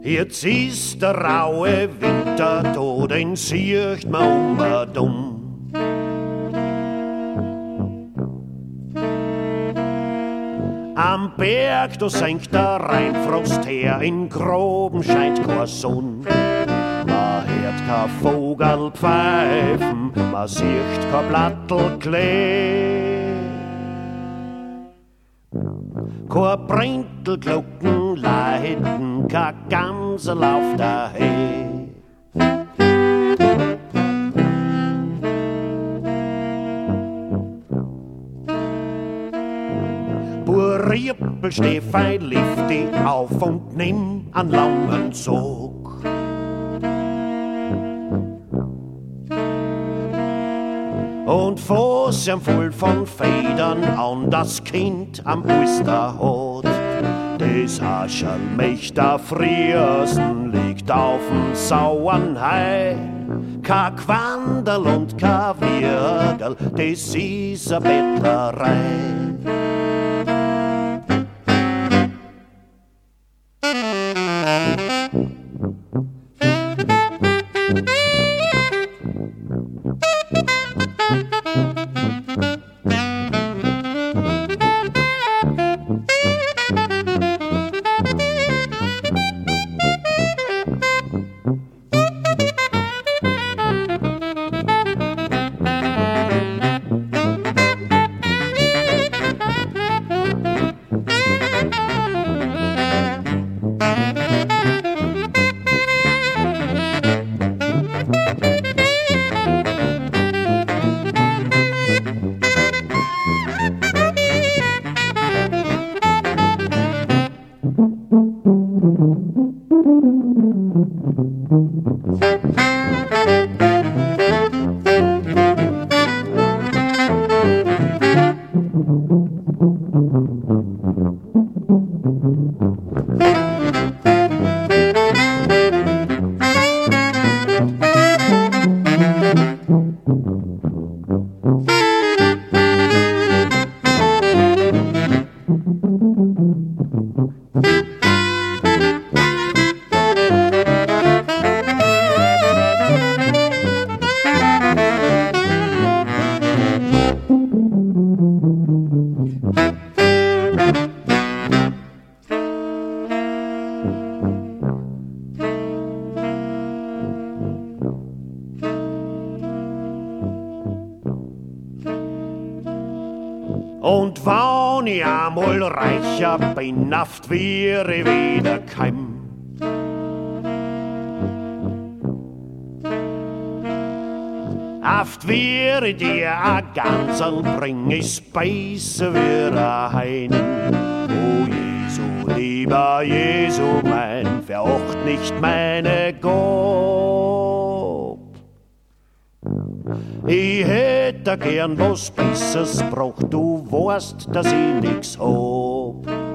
Jetzt ist der raue Winter da, den sieht man dumm. Am Berg, da senkt der Rheinfrost her, in Groben scheint kein Sonn. Man hört kein Vogel pfeifen, man sieht kein Blattel klee. Kein Brentelglocken leiten, kein Gansel auf der Hee. Rippel, Stefan, lift dich auf und nimm an langen Zug. Und Fuß am voll von Federn an das Kind am Puster hat. Das Haschel mich da friersten liegt auf'm sauern Hai. Kein Quandel und kein Wirgel, das ist a Bettlerei. Und wann ich einmal reicher bin, oft wäre ich wieder keim. Oft wäre dir a Gansel, bring ich Speise wieder heim. O Jesu, lieber Jesu mein, veracht nicht meine Gob. Ich hätte gern was Besseres braucht, du weißt, dass ich nix hab.